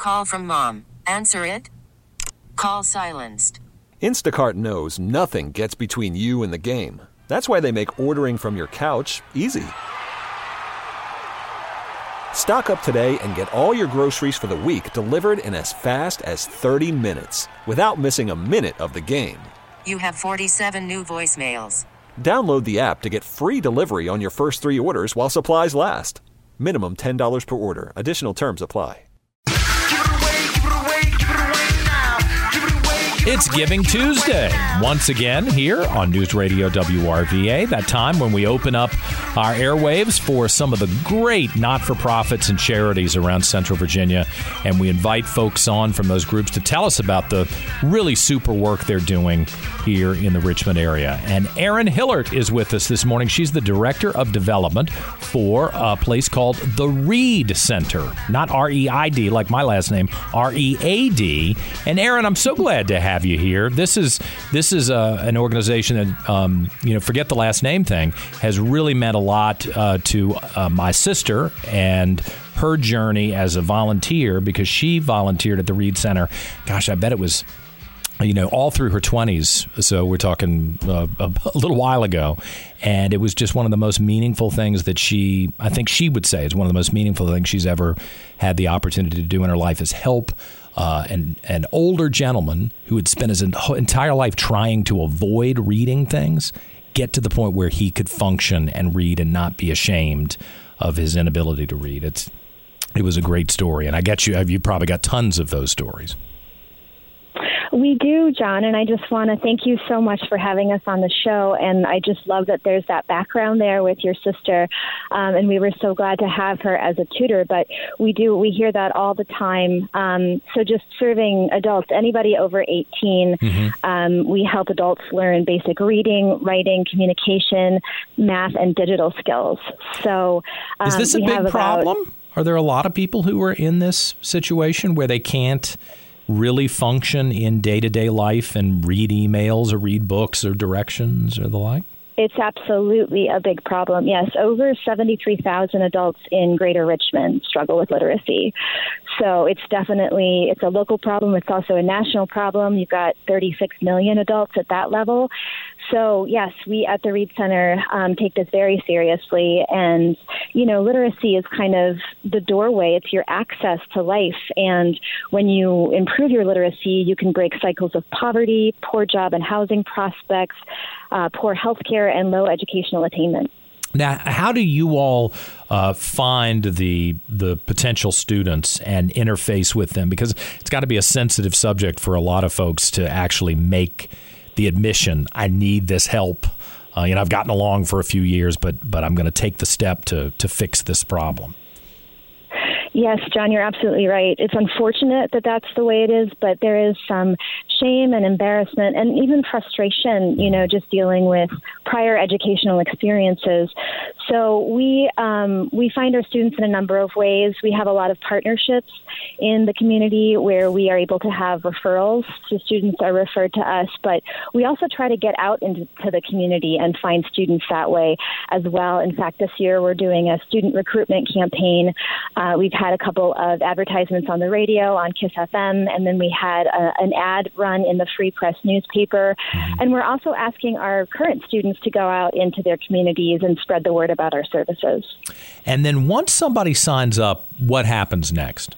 call from mom. Answer it. Call silenced. Instacart knows nothing gets between you and the game. That's why they make ordering from your couch easy. Stock up today and get all your groceries for the week delivered in as fast as 30 minutes without missing a minute of the game. You have 47 new voicemails. Download the app to get free delivery on your first 3 orders while supplies last. Minimum $10 per order. Additional terms apply. It's Giving Tuesday, once again here on News Radio WRVA, that time when we open up our airwaves for some of the great not-for-profits and charities around Central Virginia, and we invite folks on from those groups to tell us about the really super work they're doing here in the Richmond area. And Erin Hillert is with us this morning. She's the Director of Development for a place called the Read Center, not R-E-I-D like my last name, R-E-A-D. And Erin, I'm so glad to have you here. This is an organization that, forget the last name thing, has really meant a lot to my sister and her journey as a volunteer, because she volunteered at the Read Center. Gosh, I bet it was, all through her 20s. So we're talking a little while ago. And it was just one of the most meaningful things that I think she would say is one of the most meaningful things she's ever had the opportunity to do in her life, is help an older gentleman who had spent his entire life trying to avoid reading things get to the point where he could function and read and not be ashamed of his inability to read. It was a great story, and I get you probably got tons of those stories. We do, John, and I just want to thank you so much for having us on the show, and I just love that there's that background there with your sister, and we were so glad to have her as a tutor, but we hear that all the time. So just serving adults, anybody over 18, we help adults learn basic reading, writing, communication, math, and digital skills. So is this a big problem? Are there a lot of people who are in this situation where they can't really function in day-to-day life and read emails or read books or directions or the like? It's absolutely a big problem. Yes, over 73,000 adults in Greater Richmond struggle with literacy. So it's a local problem. It's also a national problem. You've got 36 million adults at that level. So, yes, we at the Read Center take this very seriously. And, literacy is kind of the doorway. It's your access to life. And when you improve your literacy, you can break cycles of poverty, poor job and housing prospects, poor health care, and low educational attainment. Now, how do you all find the potential students and interface with them? Because it's got to be a sensitive subject for a lot of folks to actually make the admission, I need this help. I've gotten along for a few years, but I'm going to take the step to fix this problem. Yes, John, you're absolutely right. It's unfortunate that that's the way it is, but there is some shame and embarrassment and even frustration, just dealing with prior educational experiences. So we find our students in a number of ways. We have a lot of partnerships in the community where we are able to have referrals. So students are referred to us, but we also try to get out into the community and find students that way as well. In fact, this year we're doing a student recruitment campaign. We've had a couple of advertisements on the radio on KISS FM, and then we had an ad run in the Free Press newspaper. And we're also asking our current students to go out into their communities and spread the word about our services. And then once somebody signs up, what happens next?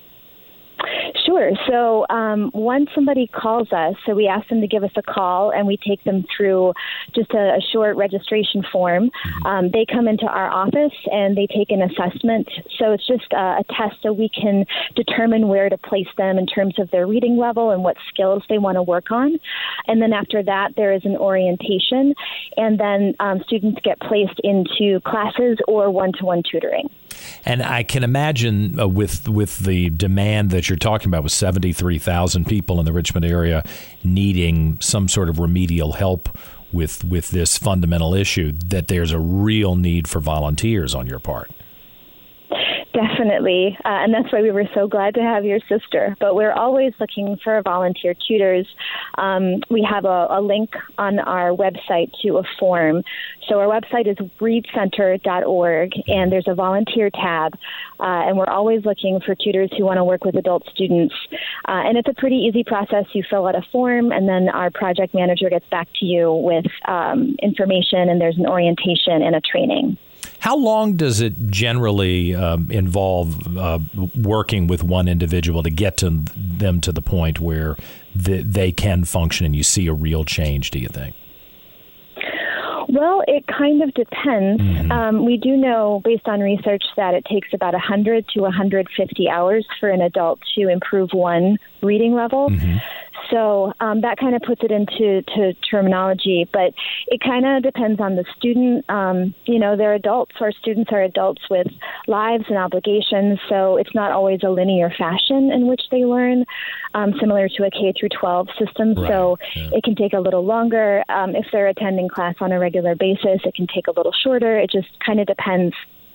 Sure. So once somebody calls us, so we ask them to give us a call, and we take them through just a short registration form. They come into our office and they take an assessment. So it's just a test so we can determine where to place them in terms of their reading level and what skills they want to work on. And then after that, there is an orientation, and then students get placed into classes or one-to-one tutoring. And I can imagine with the demand that you're talking about, with 73,000 people in the Richmond area needing some sort of remedial help with this fundamental issue, that there's a real need for volunteers on your part. Definitely, and that's why we were so glad to have your sister. But we're always looking for volunteer tutors. We have a link on our website to a form. So our website is readcenter.org, and there's a volunteer tab. And we're always looking for tutors who want to work with adult students. And it's a pretty easy process. You fill out a form, and then our project manager gets back to you with information, and there's an orientation and a training. How long does it generally involve working with one individual to get to them to the point where they can function and you see a real change, do you think? Well, it kind of depends. Mm-hmm. We do know, based on research, that it takes about 100 to 150 hours for an adult to improve one reading level. Mm-hmm. So that kind of puts it into terminology, but it kind of depends on the student. They're adults. Our students are adults with lives and obligations, so it's not always a linear fashion in which they learn, similar to a K through 12 system. Right. So it can take a little longer. If they're attending class on a regular basis, it can take a little shorter. It just kind of depends.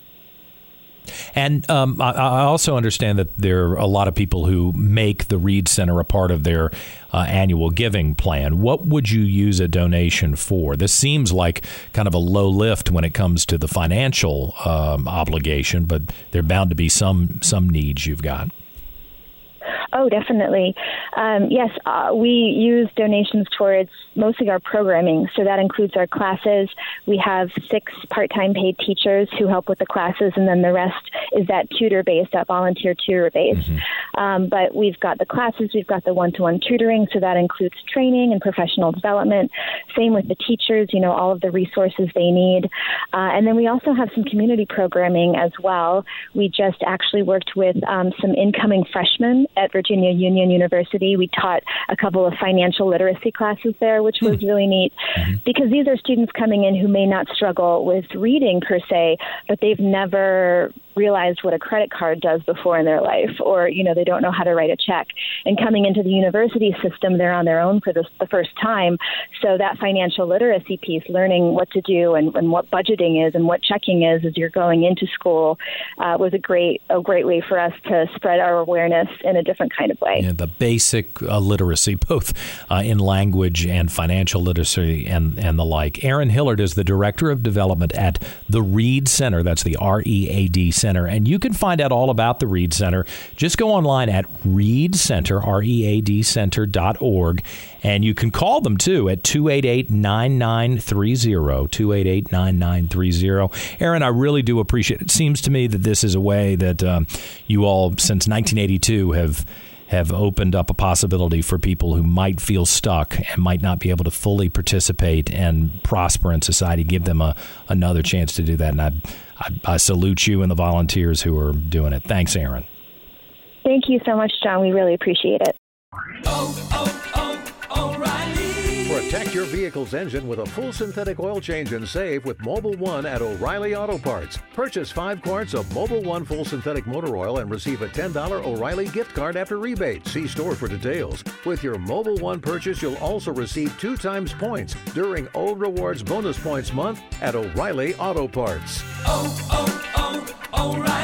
And I also understand that there are a lot of people who make the Read Center a part of their annual giving plan. What would you use a donation for? This seems like kind of a low lift when it comes to the financial obligation, but there are bound to be some needs you've got. Oh, definitely. Yes, we use donations towards mostly our programming. So that includes our classes. We have 6 part-time paid teachers who help with the classes, and then the rest is that tutor-based, that volunteer tutor-based. Mm-hmm. But we've got the classes, we've got the one-to-one tutoring, so that includes training and professional development. Same with the teachers, all of the resources they need. And then we also have some community programming as well. We just actually worked with some incoming freshmen at Virginia Union University. We taught a couple of financial literacy classes there, which was really neat, because these are students coming in who may not struggle with reading per se, but they've never realized what a credit card does before in their life, or, they don't know how to write a check. And coming into the university system, they're on their own for the first time. So that financial literacy piece, learning what to do and what budgeting is and what checking is as you're going into school, was a great way for us to spread our awareness in a different kind of way. Yeah, the basic literacy, both in language and financial literacy and the like. Erin Hillard is the Director of Development at the Read Center. That's the READ Center. And you can find out all about the Read Center. Just go online at Read Center, READcenter.org. And you can call them, too, at 288-9930, 288-9930. Erin, I really do appreciate it. It seems to me that this is a way that you all, since 1982, have opened up a possibility for people who might feel stuck and might not be able to fully participate and prosper in society, give them another chance to do that. And I salute you and the volunteers who are doing it. Thanks, Erin. Thank you so much, John. We really appreciate it. O'Reilly. Protect your vehicle's engine with a full synthetic oil change and save with Mobil 1 at O'Reilly Auto Parts. Purchase 5 quarts of Mobil 1 full synthetic motor oil and receive a $10 O'Reilly gift card after rebate. See store for details. With your Mobil 1 purchase, you'll also receive 2 times points during O Rewards Bonus Points Month at O'Reilly Auto Parts. O'Reilly.